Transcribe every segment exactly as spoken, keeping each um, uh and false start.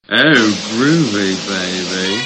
Oh, groovy, baby.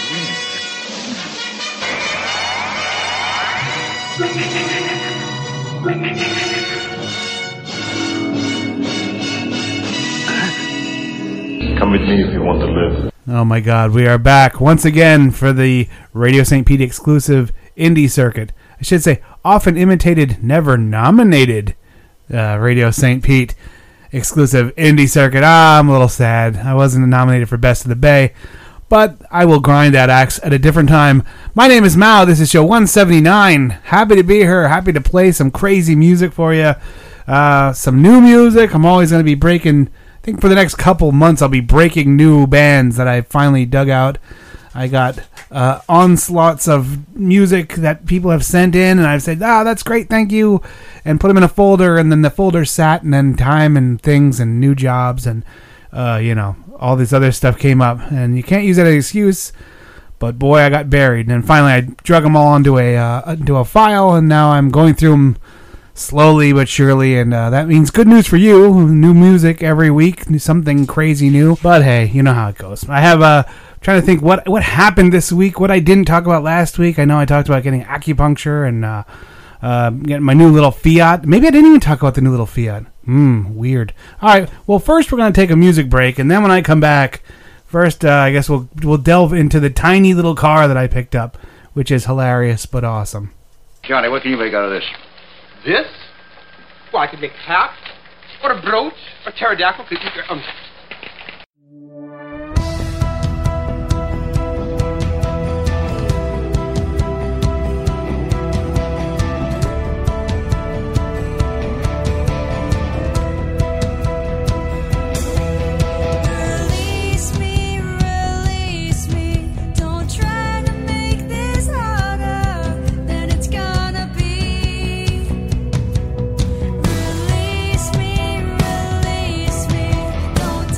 Come with me if you want to live. Oh my God, we are back once again for the Radio Saint Pete exclusive indie circuit. I should say, often imitated, never nominated uh, Radio Saint Pete exclusive indie circuit. Ah, I'm a little sad. I wasn't nominated for Best of the Bay, but I will grind that axe at a different time. My name is Mao. This is show one seventy-nine. Happy to be here. Happy to play some crazy music for you. Uh, some new music. I'm always going to be breaking... I think for the next couple months I'll be breaking new bands that I finally dug out. I got uh, onslaughts of music that people have sent in, and I've said, ah, that's great, thank you, and put them in a folder, and then the folder sat, and then time and things and new jobs and, uh, you know, all this other stuff came up, and you can't use that as an excuse, but boy, I got buried, and then finally I drug them all into a, uh, into a file, and now I'm going through them slowly but surely, and uh, that means good news for you. New music every week, something crazy new. But hey, you know how it goes. I have uh, trying to think what what happened this week, what I didn't talk about last week. I know I talked about getting acupuncture and uh, uh, getting my new little Fiat. Maybe I didn't even talk about the new little Fiat. Hmm, weird. All right, well, first we're going to take a music break, and then when I come back, first uh, I guess we'll we'll delve into the tiny little car that I picked up, which is hilarious but awesome. Johnny, what can you make out of this? This? Well, I could make a hat, or a brooch, or a pterodactyl. Um, Release me, release me. Don't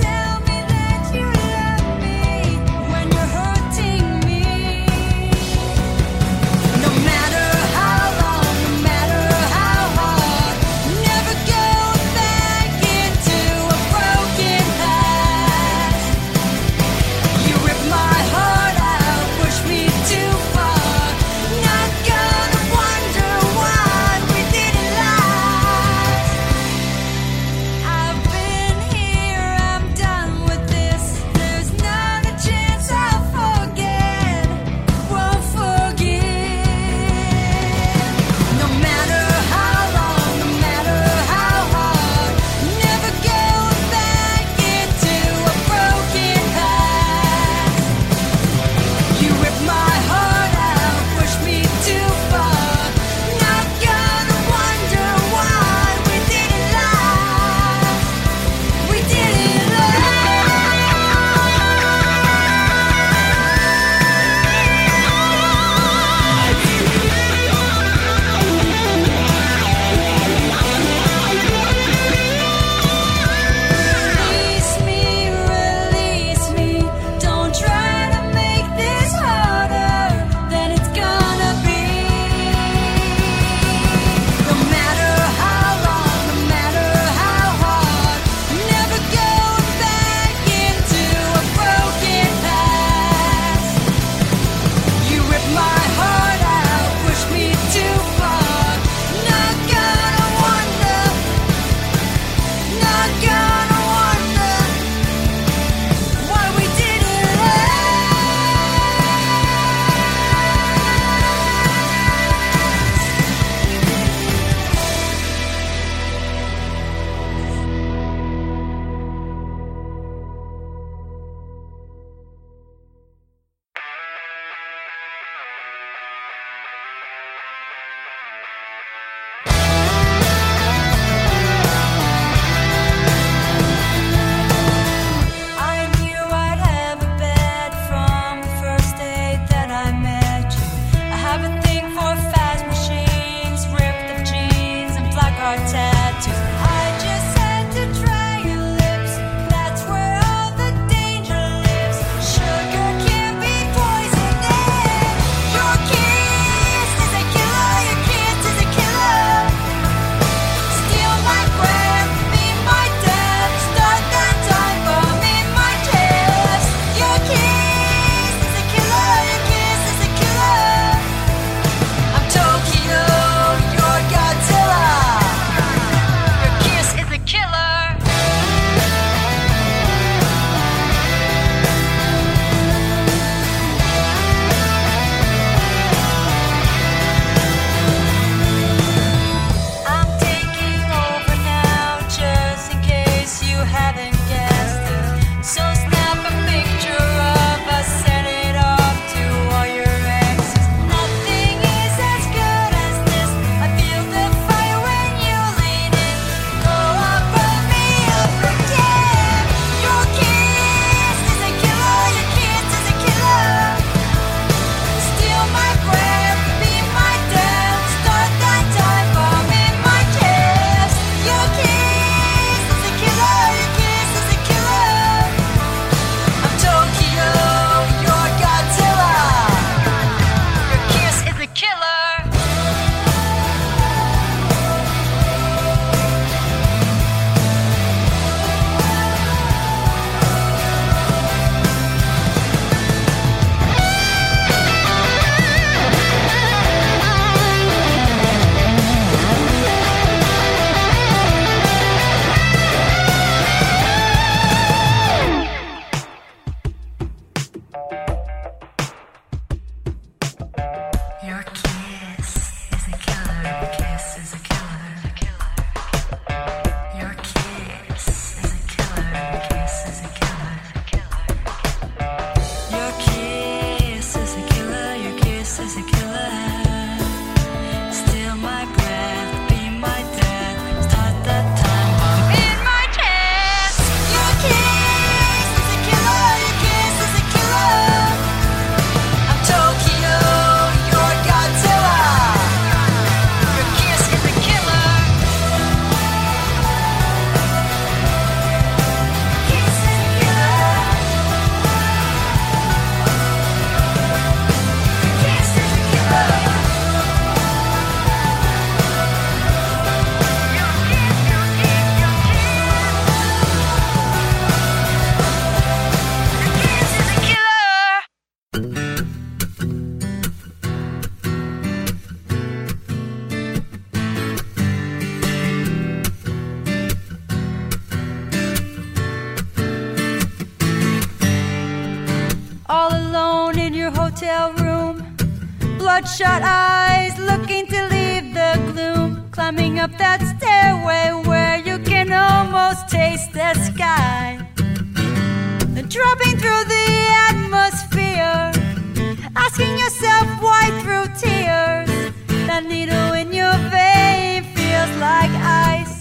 hotel room. Bloodshot eyes looking to leave the gloom. Climbing up that stairway where you can almost taste the sky. Dropping through the atmosphere, asking yourself why through tears. That needle in your vein feels like ice.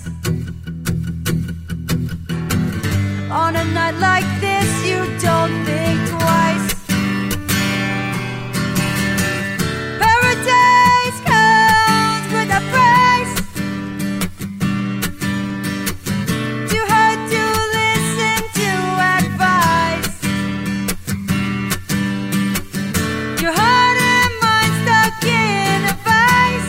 On a night like this, you don't think twice. Paradise comes with a price. Too hard to listen to advice. Your heart and mind stuck in a vice.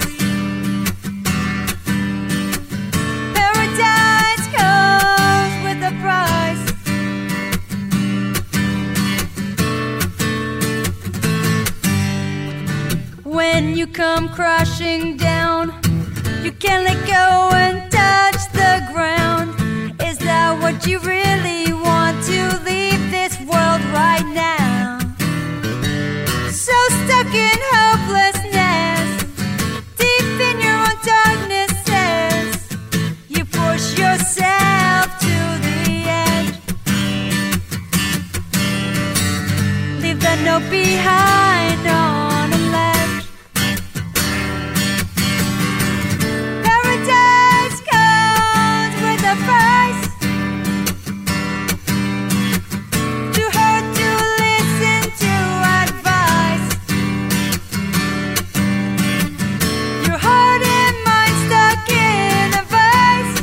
Paradise comes with a price. When you come crashing down, you can't let go and touch the ground. Is that what you really want, to leave this world right now? So stuck in hopelessness, deep in your own darkness says you push yourself to the edge. Leave that note behind on a ledge. Paradise comes with a price. Too hard to listen to advice. Your heart and mind stuck in a vice.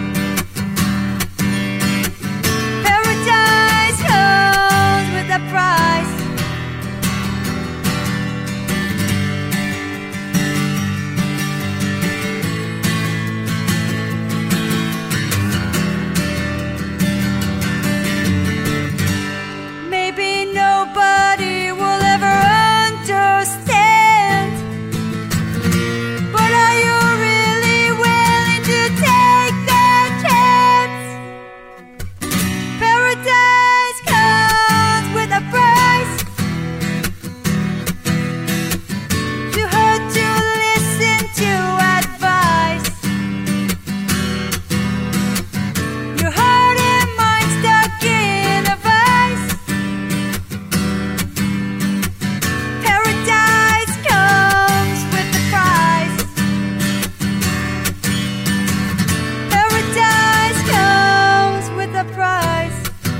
Paradise comes with a price. Maybe nobody will ever understand, but are you really willing to take that chance? Paradise comes with a price. Too hard to listen to advice. Your heart and mind stuck in a vice. Paradise comes with a price. Paradise comes with a price.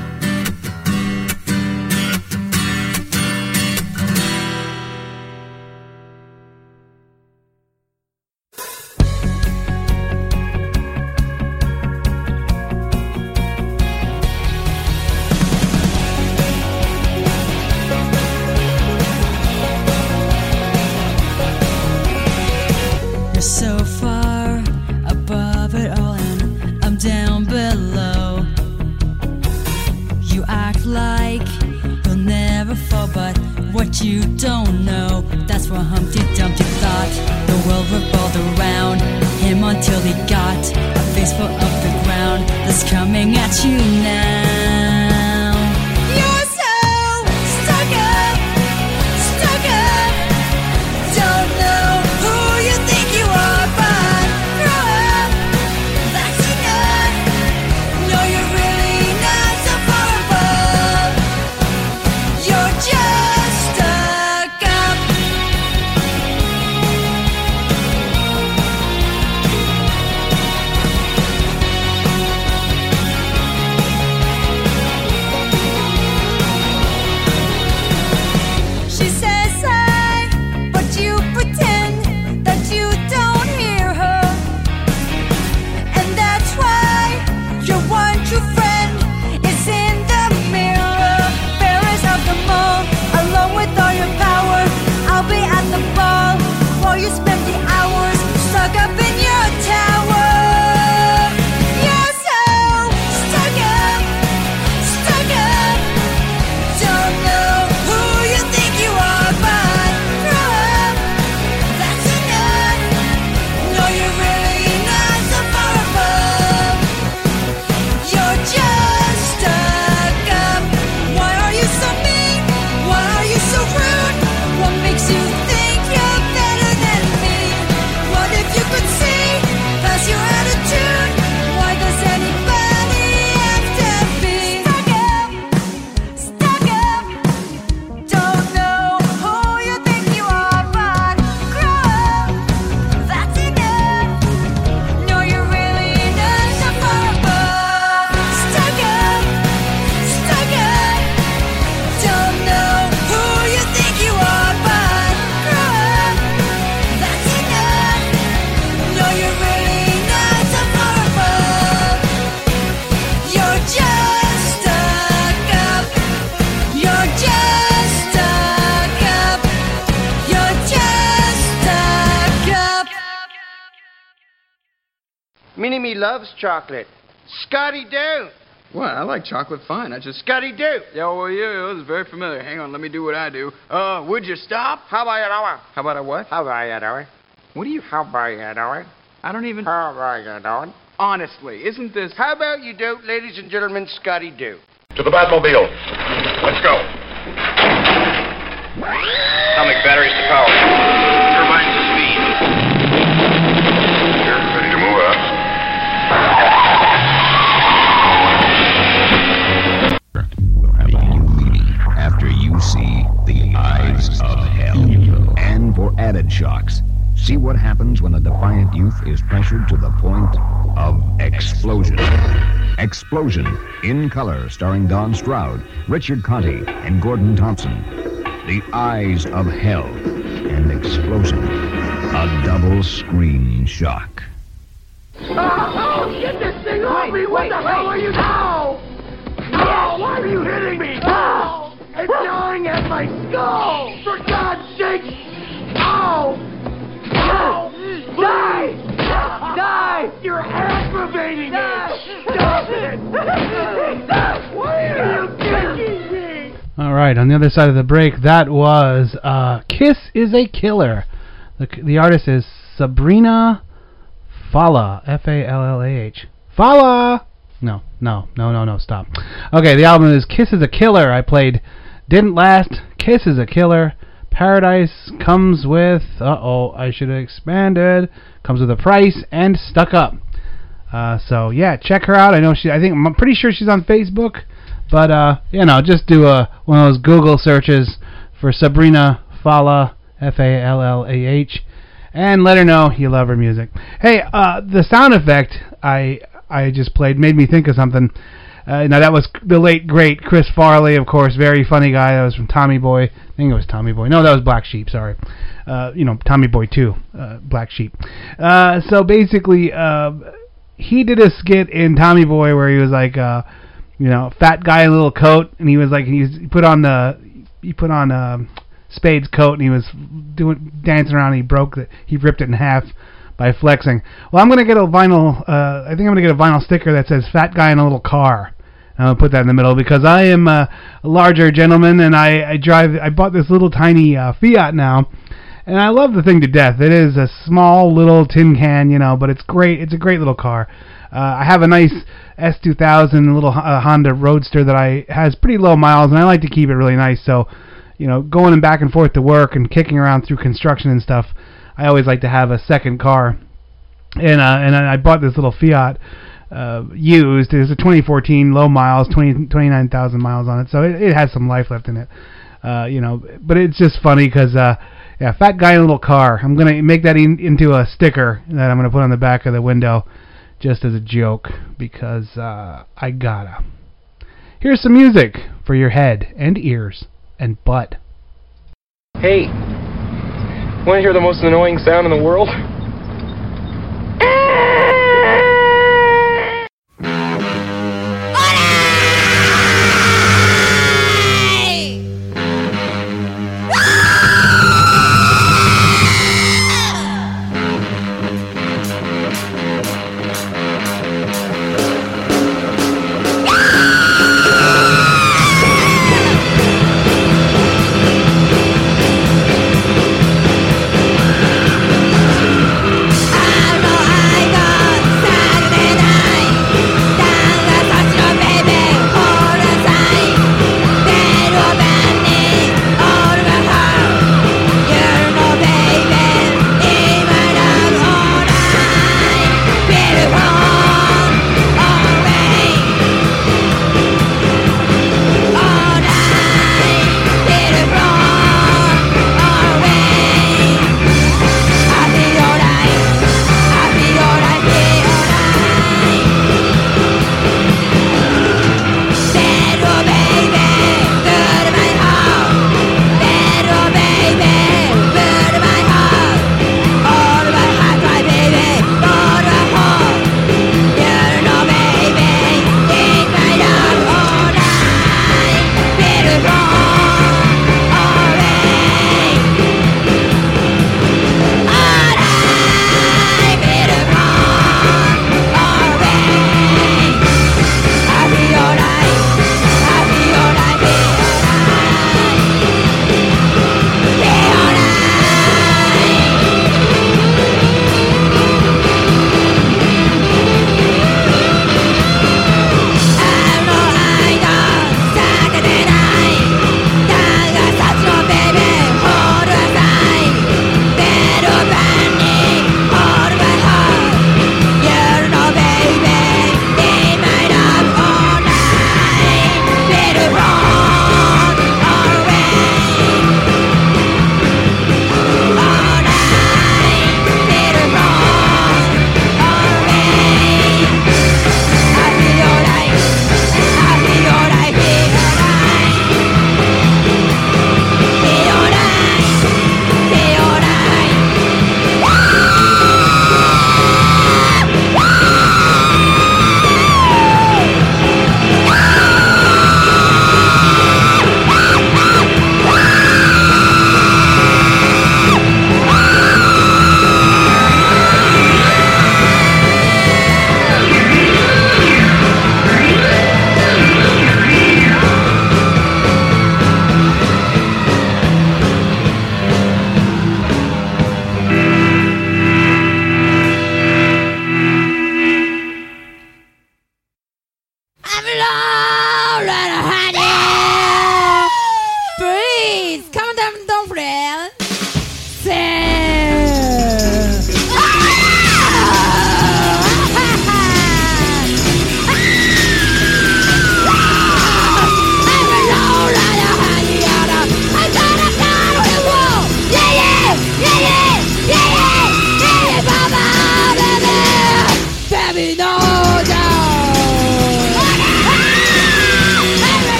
You're so far above it all and I'm down below. You act like you'll never fall, but what you don't know, that's what Humpty Dumpty thought. The world revolved around him until he got a face full of the ground that's coming at you now. You're so stuck up, stuck up. Don't know who you think you are, but grow up. That's enough. No, you're really not so far above. You're just stuck up. Minnie Me loves chocolate. Scotty Doo. What? I like chocolate fine. I just... Scotty Doo. Yeah, well, yeah, this is very familiar. Hang on, let me do what I do. Uh, would you stop? How about you doing? How about a what? How about you doing? What do you... How about you doing? I don't even... How about you doing? Honestly, isn't this... How about you do, ladies and gentlemen, Scotty Doo? To the Batmobile. Let's go. Atomic batteries to power. Turbines to speed. You're ready to move out. Will have you leaving after you see The Eyes of Hell. And for added shocks, see what happens when a defiant youth is pressured to the point of explosion. Explosion, in color, starring Don Stroud, Richard Conte, and Gordon Thompson. The Eyes of Hell and Explosion. A double screen shock. Oh, get this thing off me! What the hell are you doing? Ow! Ow! Why are you hitting me? Ow! It's gnawing at my skull! For God's sake! Ow! Ow! Die! Die! You're aggravating me! Stop it! Why are you kicking me? All right, on the other side of the break, that was uh, Kiss is a Killer. The, the artist is Sabrina Fallah, F A L L A H. Fallah! No, no, no, no, no, stop. Okay, the album is Kiss is a Killer. I played Didn't Last, Kiss is a Killer. Paradise comes with, uh-oh, I should have expanded, comes with a price, and Stuck Up. Uh, so, yeah, check her out. I know she, I think, I'm pretty sure she's on Facebook. But, uh, you know, just do a, one of those Google searches for Sabrina Fallah, F A L L A H, and let her know you love her music. Hey, uh, the sound effect I I just played made me think of something. Uh, now, that was the late, great Chris Farley, of course, very funny guy. That was from Tommy Boy. I think it was Tommy Boy. No, that was Black Sheep, sorry. Uh, you know, Tommy Boy two, uh, Black Sheep. Uh, so, basically, uh, he did a skit in Tommy Boy where he was like... Uh, You know, fat guy in a little coat, and he was like, he, was, he put on the, he put on um, Spade's coat, and he was doing dancing around. And he broke it, he ripped it in half by flexing. Well, I'm gonna get a vinyl. Uh, I think I'm gonna get a vinyl sticker that says "Fat Guy in a Little Car." And I'll put that in the middle because I am a, a larger gentleman, and I, I drive. I bought this little tiny uh, Fiat now, and I love the thing to death. It is a small little tin can, you know, but it's great. It's a great little car. Uh, I have a nice S two thousand little uh, Honda Roadster that I has pretty low miles, and I like to keep it really nice. So, you know, going back and forth to work and kicking around through construction and stuff, I always like to have a second car. And uh, and I bought this little Fiat uh, used. It's a twenty fourteen, low miles, twenty, twenty-nine thousand miles on it, so it, it has some life left in it. Uh, you know, but it's just funny because, uh, yeah, fat guy in a little car. I'm gonna make that in, into a sticker that I'm gonna put on the back of the window. Just as a joke, because uh, I gotta. Here's some music for your head and ears and butt. Hey, want to hear the most annoying sound in the world?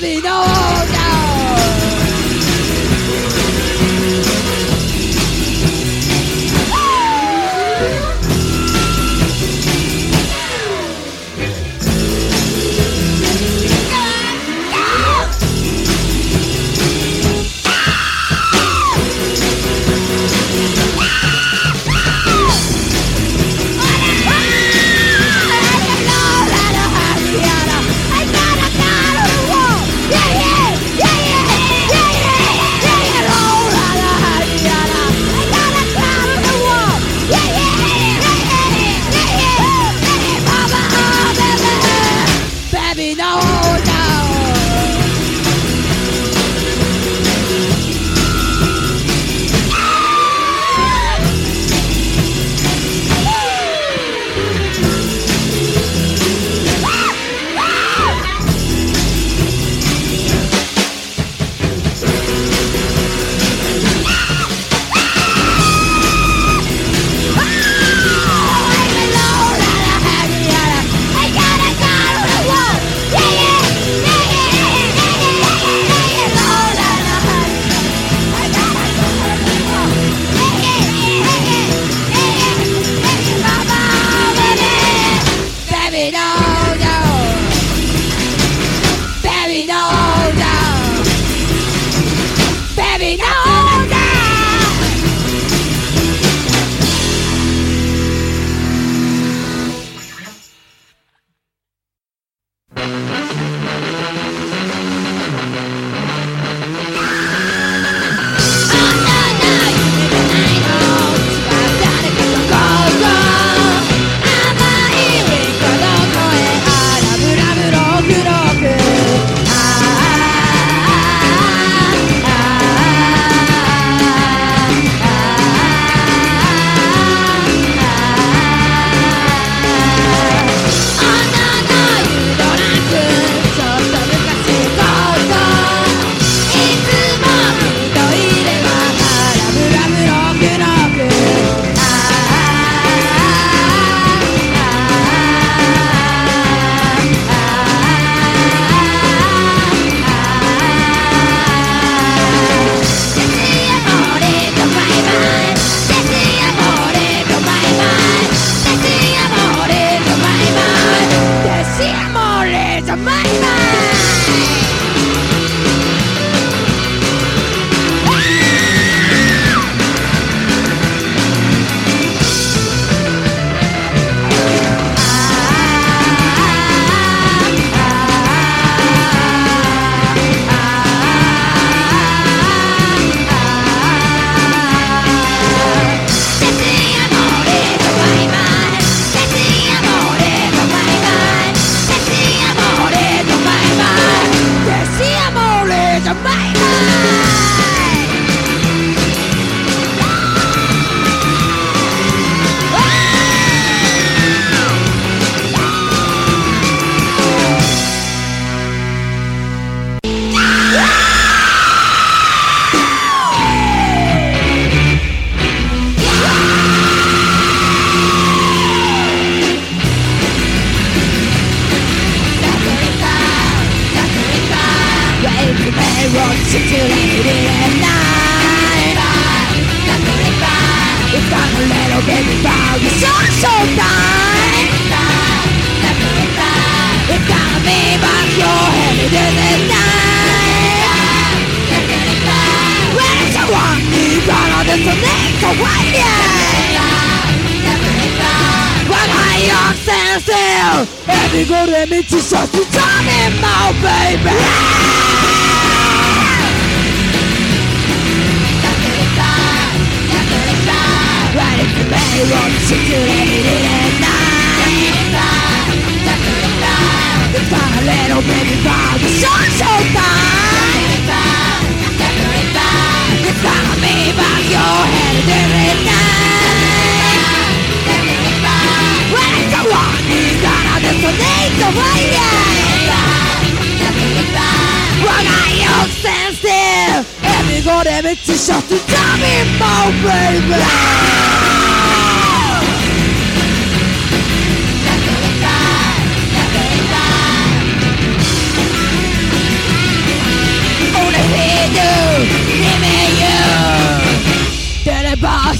Baby, no, no.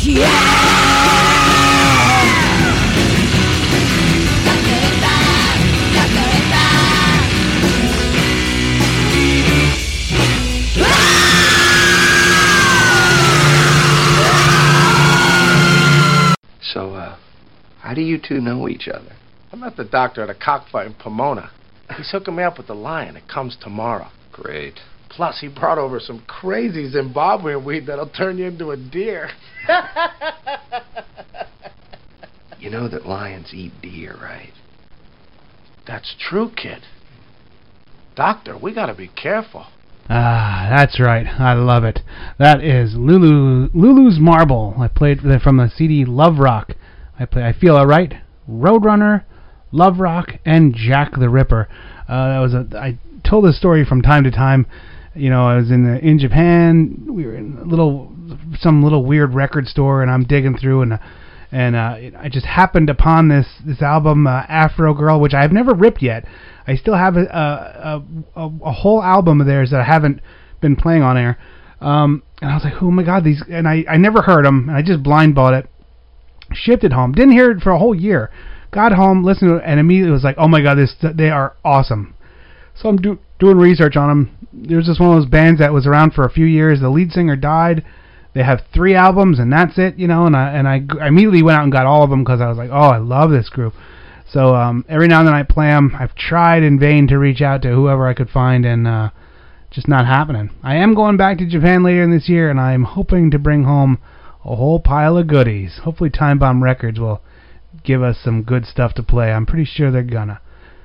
So, uh, how do you two know each other? I met the doctor at a cockfight in Pomona. He's hooking me up with the lion. It comes tomorrow. Great. Plus, he brought over some crazy Zimbabwean weed that'll turn you into a deer. You know that lions eat deer, right? That's true, kid. Doctor, we gotta be careful. Ah, that's right. I love it. That is Lulu Lulu's Marble. I played from the C D Love Rock. I play I Feel Alright, Roadrunner, Love Rock, and Jack the Ripper. Uh, that was a. I told this story from time to time. You know, I was in the, in Japan. We were in a little some little weird record store, and I'm digging through, and uh, and uh, I just happened upon this this album, uh, Afro Girl, which I've never ripped yet. I still have a a, a a whole album of theirs that I haven't been playing on air. Um, and I was like, oh my God, these, and I, I never heard them, and I just blind bought it, shipped it home, didn't hear it for a whole year, got home, listened to it, and immediately was like, oh my God, this they are awesome. So I'm do, doing research on them. There's just one of those bands that was around for a few years. The lead singer died. They have three albums, and that's it, you know. And I and I, I immediately went out and got all of them because I was like, oh, I love this group. So um, every now and then I play them. I've tried in vain to reach out to whoever I could find, and uh, just not happening. I am going back to Japan later in this year, and I'm hoping to bring home a whole pile of goodies. Hopefully Time Bomb Records will give us some good stuff to play. I'm pretty sure they're gonna.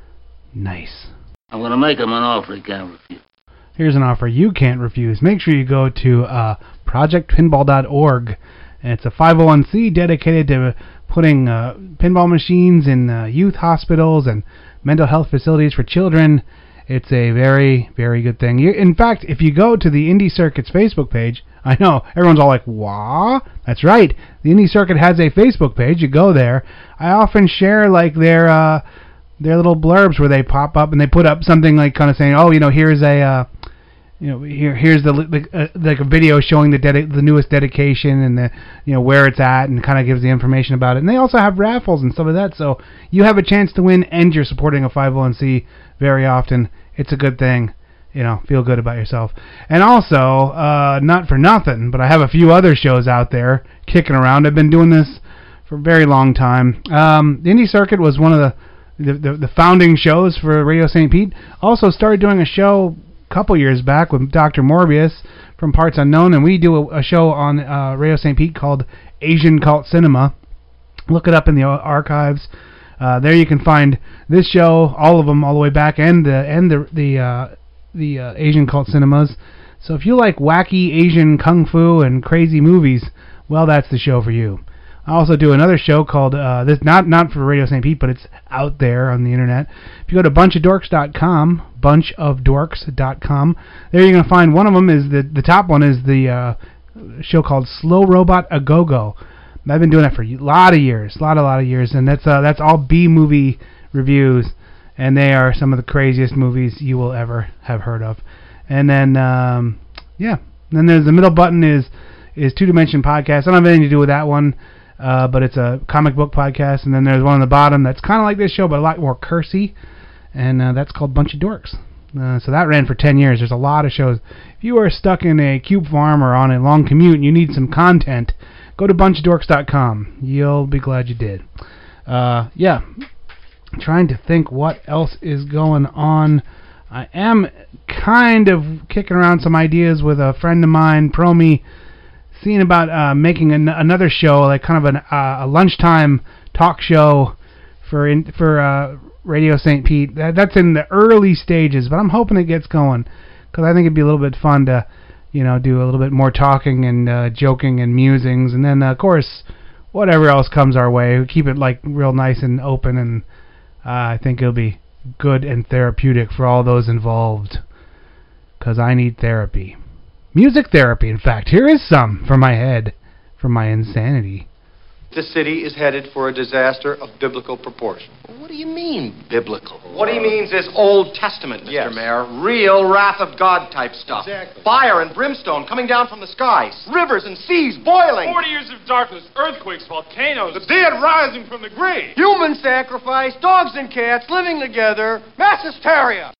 Nice. I'm gonna make him an offer he can't refuse. Here's an offer you can't refuse. Make sure you go to uh, project pinball dot org. And it's a five oh one c dedicated to putting uh, pinball machines in uh, youth hospitals and mental health facilities for children. It's a very, very good thing. You, in fact, if you go to the Indie Circuit's Facebook page, I know, everyone's all like, wah? That's right. The Indie Circuit has a Facebook page. You go there. I often share, like, their uh, their little blurbs where they pop up and they put up something like kind of saying, oh, you know, here's a... Uh, You know, here here's the, the uh, like a video showing the dedi- the newest dedication and the you know where it's at, and kind of gives the information about it. And they also have raffles and stuff like that, so you have a chance to win, and you're supporting a five oh one c very often. It's a good thing, you know. Feel good about yourself. And also, uh, not for nothing, but I have a few other shows out there kicking around. I've been doing this for a very long time. Um, the Indie Circuit was one of the the, the the founding shows for Radio Saint Pete. Also started doing a show couple years back with Doctor Morbius from Parts Unknown, and we do a, a show on uh, Radio Saint Pete called Asian Cult Cinema. Look it up in the archives. Uh, there you can find this show, all of them, all the way back, and the and the the uh, the uh, Asian Cult Cinemas. So if you like wacky Asian kung fu and crazy movies, well, that's the show for you. I also do another show called uh, this, not not for Radio Saint Pete, but it's out there on the internet. If you go to bunch of dorks dot com, bunch of dorks dot com, there you're gonna find one of them is the the top one is the uh, show called Slow Robot A Go Go. I've been doing that for a lot of years, a lot a lot of years, and that's uh, that's all B movie reviews, and they are some of the craziest movies you will ever have heard of. And then um, yeah, and then there's the middle button is is Two Dimension Podcast. I don't have anything to do with that one. Uh, but it's a comic book podcast, and then there's one on the bottom that's kind of like this show, but a lot more cursy, and uh, that's called Bunch of Dorks. Uh, so that ran for ten years. There's a lot of shows. If you are stuck in a cube farm or on a long commute and you need some content, go to bunch of dorks dot com. You'll be glad you did. Uh, yeah, I'm trying to think what else is going on. I am kind of kicking around some ideas with a friend of mine, Promi, seeing about uh, making an, another show, like kind of an, uh, a lunchtime talk show for in, for uh, Radio Saint Pete. That, that's in the early stages, but I'm hoping it gets going, because I think it'd be a little bit fun to, you know, do a little bit more talking and uh, joking and musings, and then uh, of course whatever else comes our way, we keep it like real nice and open, and uh, I think it'll be good and therapeutic for all those involved, because I need therapy. Music therapy, in fact. Here is some for my head, for my insanity. The city is headed for a disaster of biblical proportion. What do you mean, biblical? What he means is Old Testament, Mister Yes. Mayor. Real wrath of God type stuff. Exactly. Fire and brimstone coming down from the skies. Rivers and seas boiling. Forty years of darkness, earthquakes, volcanoes. The dead rising from the grave. Human sacrifice, dogs and cats living together. Mass hysteria.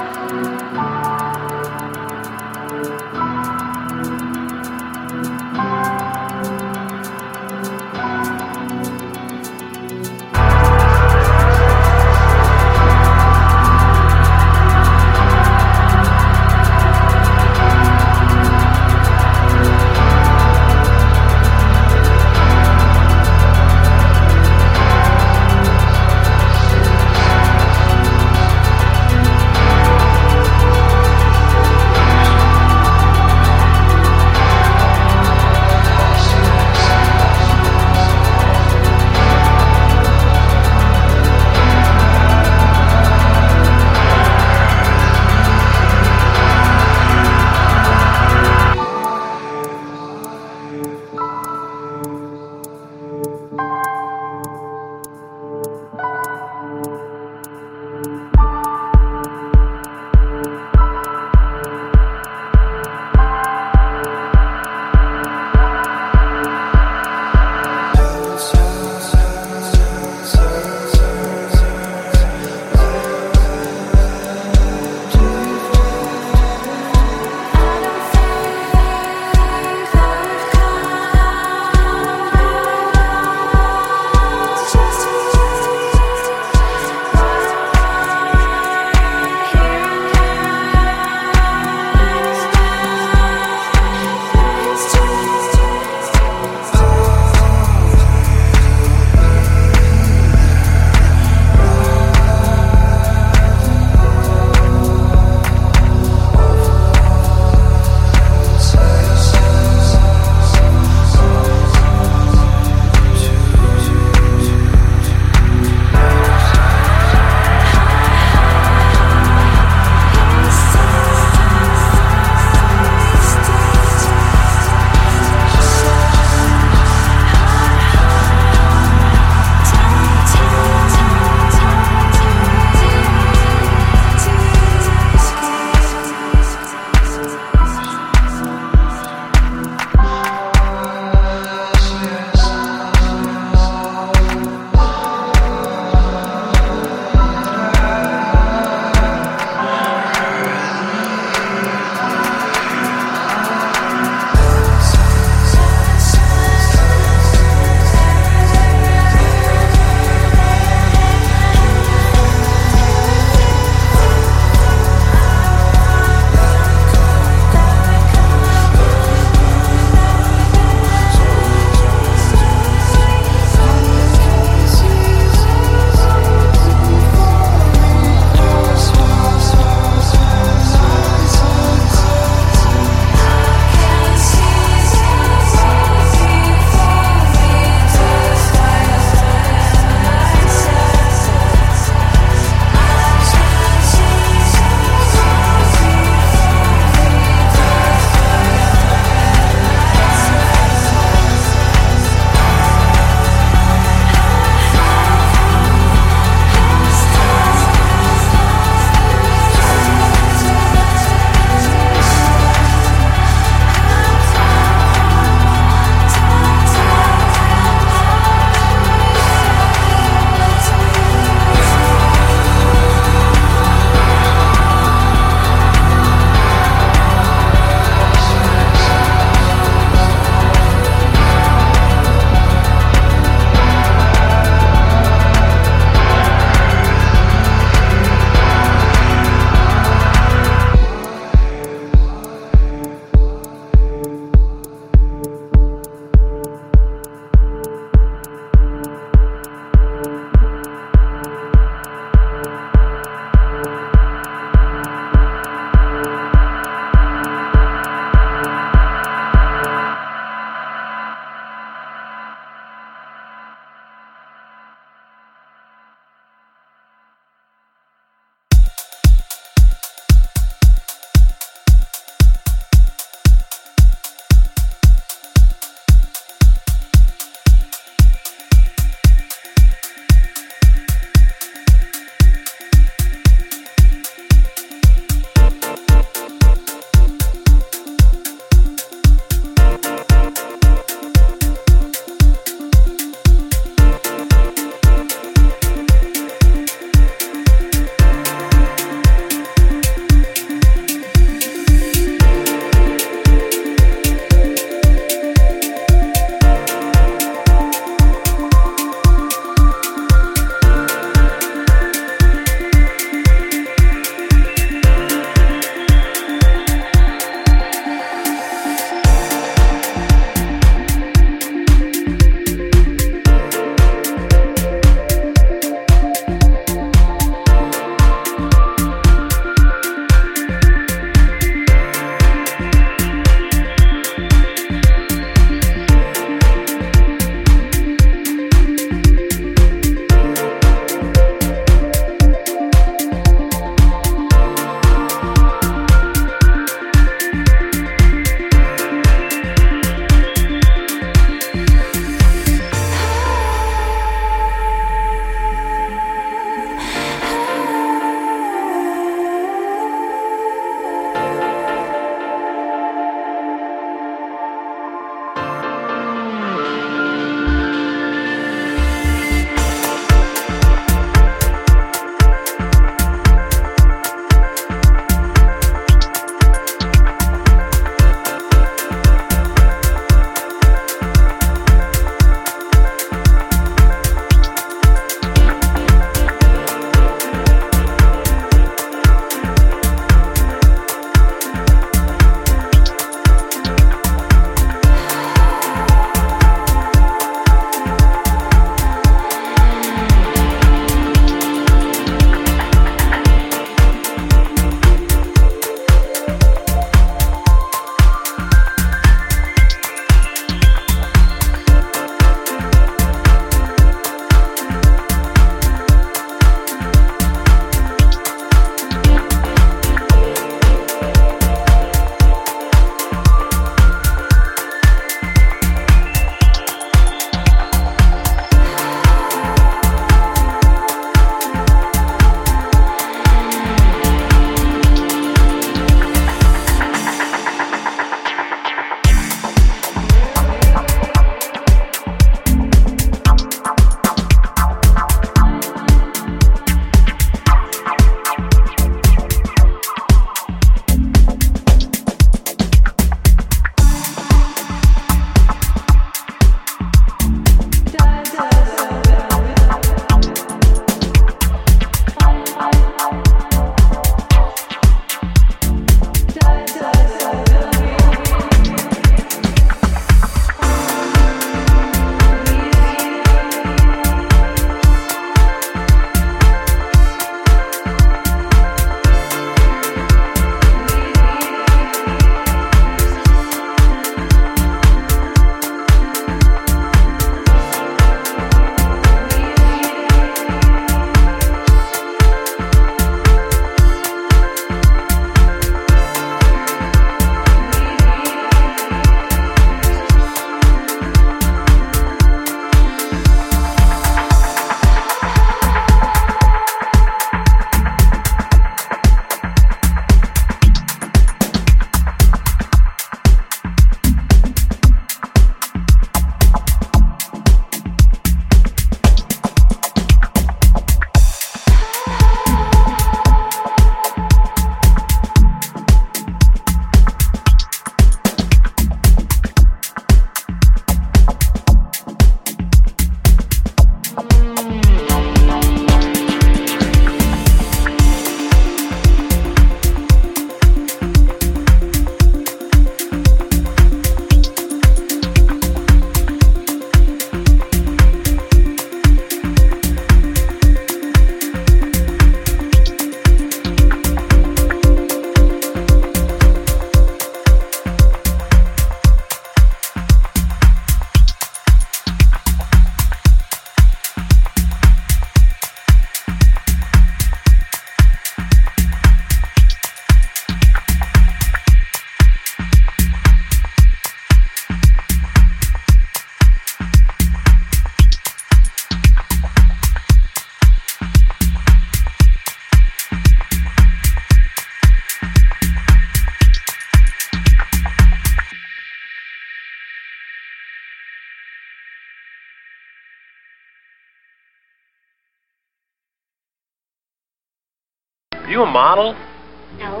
you a model? No.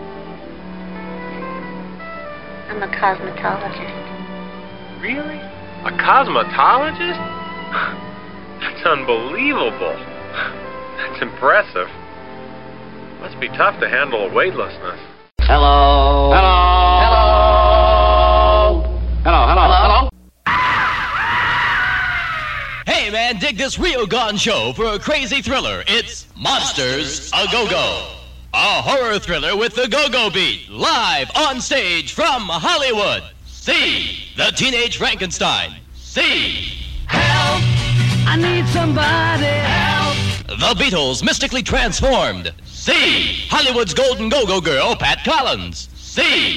I'm a cosmetologist. Really? A cosmetologist? That's unbelievable. That's impressive. Must be tough to handle a weightlessness. Hello. Hello. Hello. Hello, hello, hello. Hey man, dig this Rio Gone show for a crazy thriller. It's Monsters A Go-Go. A horror thriller with the go-go beat. Live on stage from Hollywood. See the Teenage Frankenstein. See Help! I need somebody help. The Beatles mystically transformed. See Hollywood's golden go-go girl, Pat Collins. See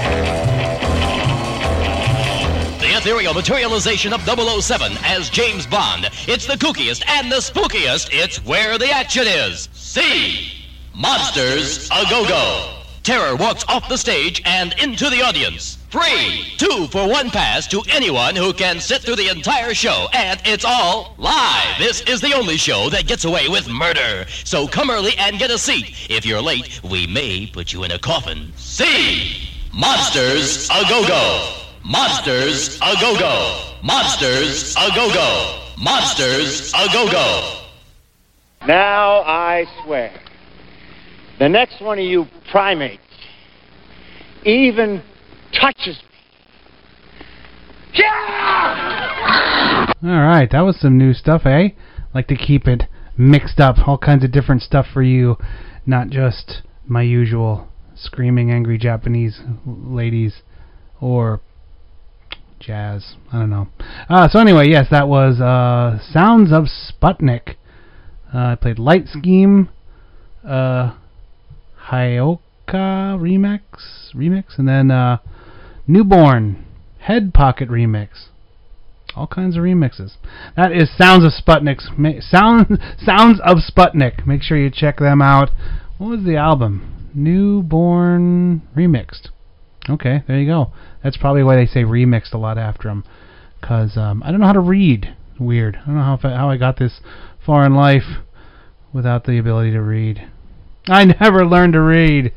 the ethereal materialization of double oh seven as James Bond. It's the kookiest and the spookiest. It's where the action is. See Monsters A Go-Go. Terror walks off the stage and into the audience. Free two for one pass to anyone who can sit through the entire show, and it's all live. This is the only show that gets away with murder. So come early and get a seat. If you're late, we may put you in a coffin. See Monsters A Go-Go. Monsters A Go-Go. Monsters A Go-Go. Monsters A Go-Go. Now I swear, the next one of you primates even touches me. Yeah! All right, that was some new stuff, eh? Like to keep it mixed up, all kinds of different stuff for you, not just my usual screaming angry Japanese ladies or jazz. I don't know. Uh, so anyway, yes, that was uh, Sounds of Sputnik. Uh, I played Light Scheme, uh, Hyoka remix, remix, and then uh, Newborn Head Pocket remix. All kinds of remixes. That is Sounds of Sputnik's ma- Sound Sounds of Sputnik. Make sure you check them out. What was the album? Newborn Remixed. Okay, there you go. That's probably why they say remixed a lot after them. Because um, I don't know how to read. Weird. I don't know how, if I, how I got this far in life without the ability to read. I never learned to read.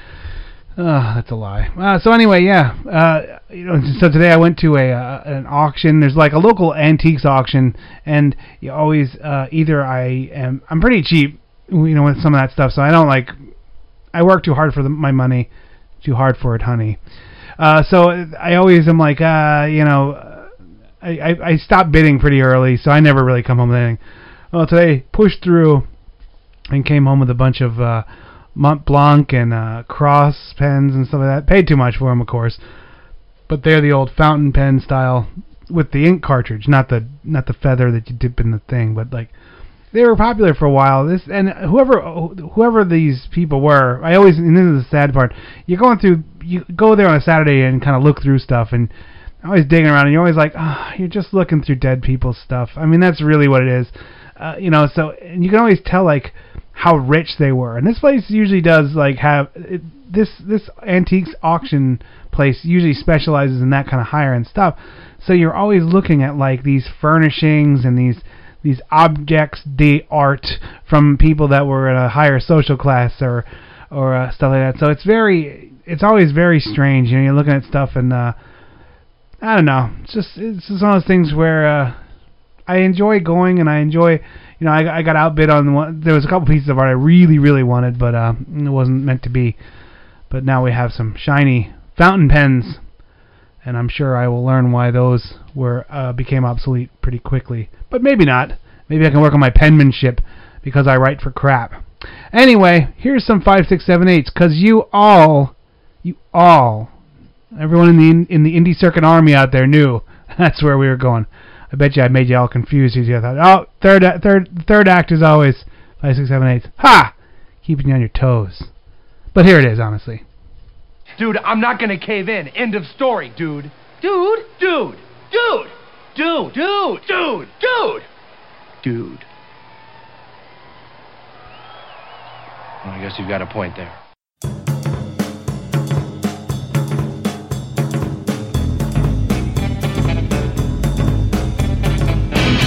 Uh, that's a lie. Uh, so anyway, yeah. Uh, you know, so today I went to a uh, an auction. There's like a local antiques auction, and you always uh, either I am I'm pretty cheap, you know, with some of that stuff. So I don't like. I work too hard for the, my money, too hard for it, honey. Uh, so I always am like, uh, you know, I, I I stop bidding pretty early, so I never really come home with anything. Well, today pushed through and came home with a bunch of uh, Mont Blanc and uh, Cross pens and stuff like that. Paid too much for them, of course, but they're the old fountain pen style with the ink cartridge, not the not the feather that you dip in the thing, but like. They were popular for a while. This and whoever whoever these people were, I always and this is the sad part. You're going through, you go there on a Saturday and kind of look through stuff, and always digging around, and you're always like, ah, oh, you're just looking through dead people's stuff. I mean, that's really what it is, uh, you know. So and you can always tell like how rich they were, and this place usually does like have it, this this antiques auction place usually specializes in that kind of higher end stuff. So you're always looking at like these furnishings and these. these objects d'art from people that were in a higher social class or or uh, stuff like that. So it's very, it's always very strange. You know, you're looking at stuff and uh, I don't know. It's just it's just one of those things where uh, I enjoy going and I enjoy. You know, I, I got outbid on one. There was a couple pieces of art I really really wanted, but uh, it wasn't meant to be. But now we have some shiny fountain pens. And I'm sure I will learn why those were uh, became obsolete pretty quickly. But maybe not. Maybe I can work on my penmanship because I write for crap. Anyway, here's some five, six, seven, eights. Because you all, you all, everyone in the in the indie circuit army out there knew that's where we were going. I bet you I made you all confused. You thought, oh, third, third, third act is always five, six, seven, eights. Ha! Keeping you on your toes. But here it is, honestly. Dude, I'm not gonna cave in. End of story, dude. Dude? Dude. Dude. Dude. Dude. Dude. Dude. Dude. Well, I guess you've got a point there.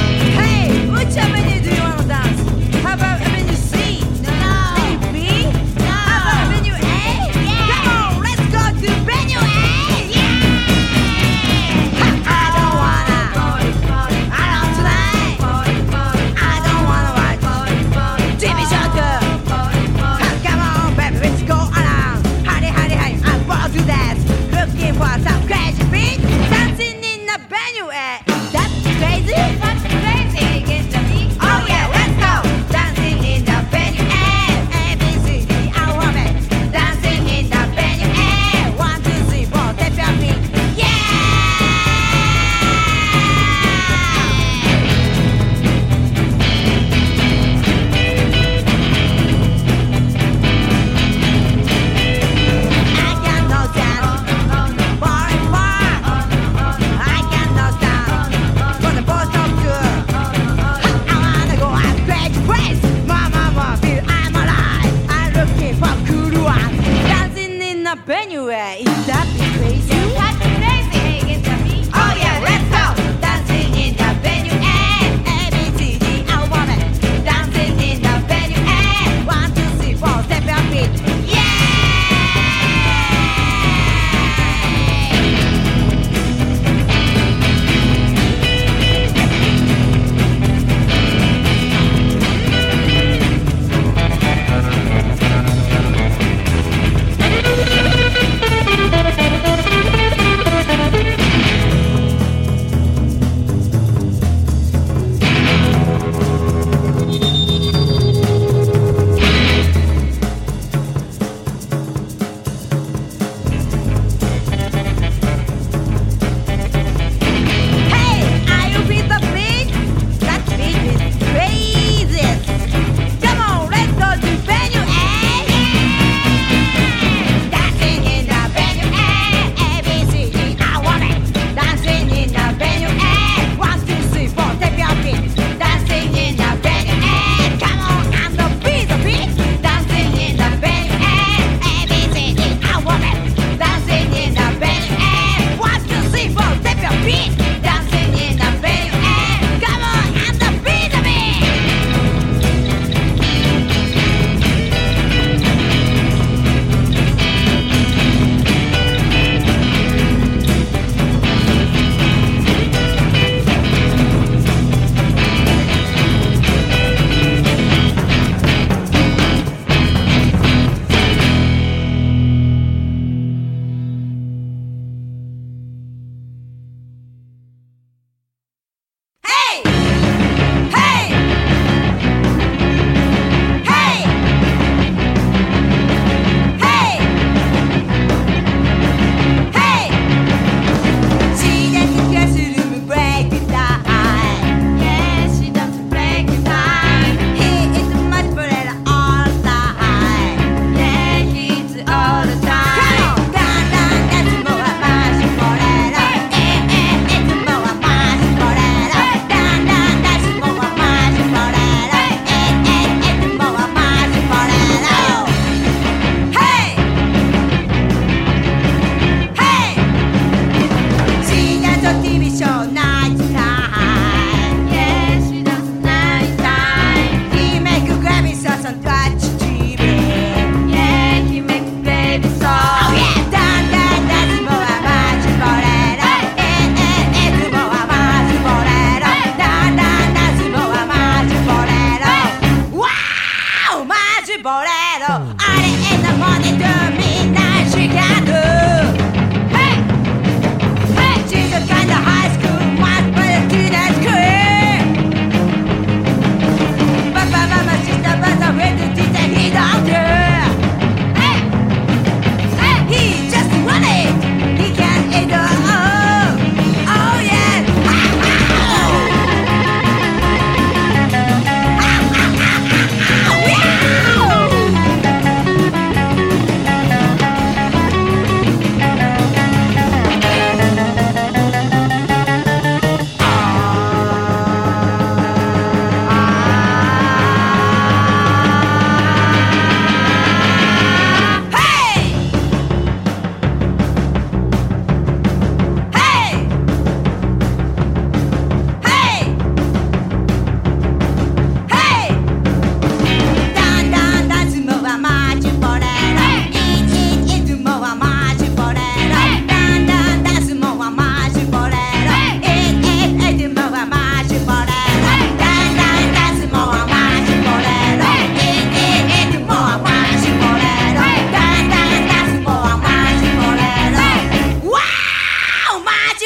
Hey, which avenue do you want to dance? How about Avenue C? No. Maybe B?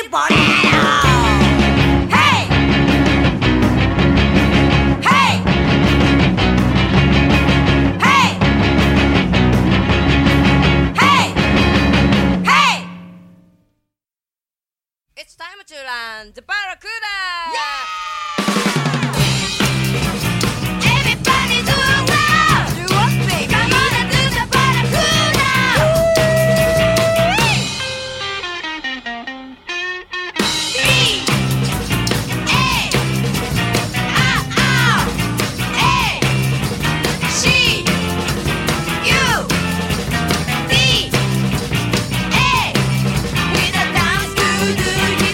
It's time to land the Barracuda! Everybody do a wow! Do what, baby? Come on and do the Barracuda! B A R R A C U D A with a dance to do.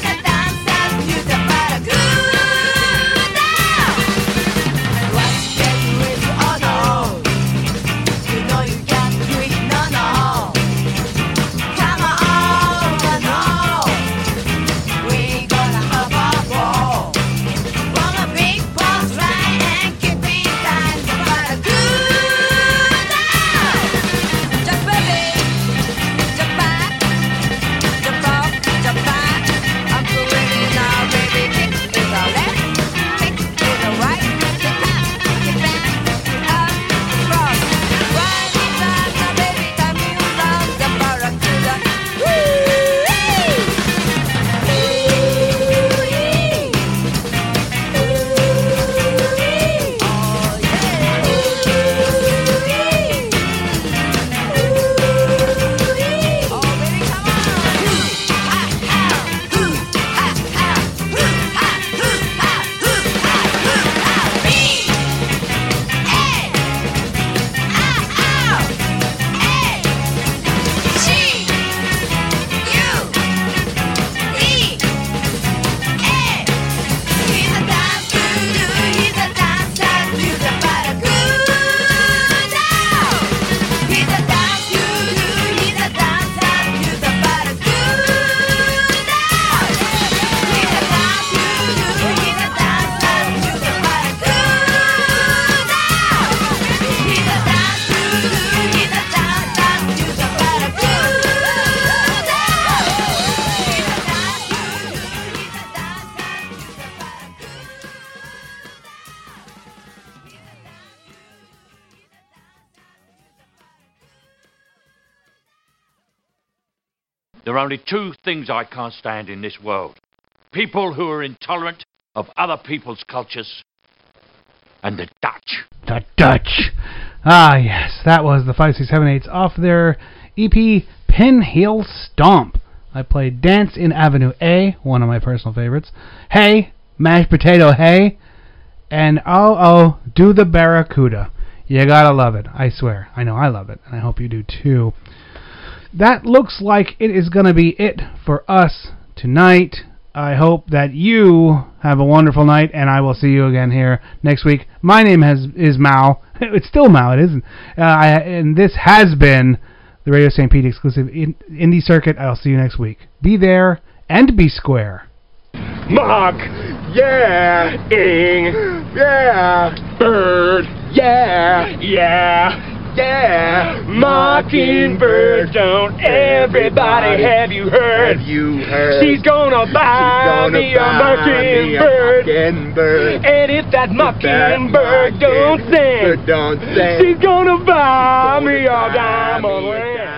There are only two things I can't stand in this world. People who are intolerant of other people's cultures, and the Dutch. The Dutch. Ah, yes, that was the five six seven eights off their E P Pinheel Stomp. I played Dance in Avenue A, one of my personal favorites. Hey, Mashed Potato Hey, and Oh Oh, Do the Barracuda. You gotta love it, I swear. I know I love it, and I hope you do too. That looks like it is going to be it for us tonight. I hope that you have a wonderful night, and I will see you again here next week. My name has is Mao. It's still Mao, it isn't. Uh, I, and this has been the Radio Saint Pete exclusive in, Indie Circuit. I'll see you next week. Be there and be square. Mark, yeah, ing, yeah, bird, yeah, yeah. Yeah, mockingbird, don't everybody have you heard? Have you heard? She's gonna buy She's gonna me a buy mockingbird. me a mockingbird. And if that mockingbird If that don't sing, mockingbird don't sing, she's gonna buy me a diamond ring.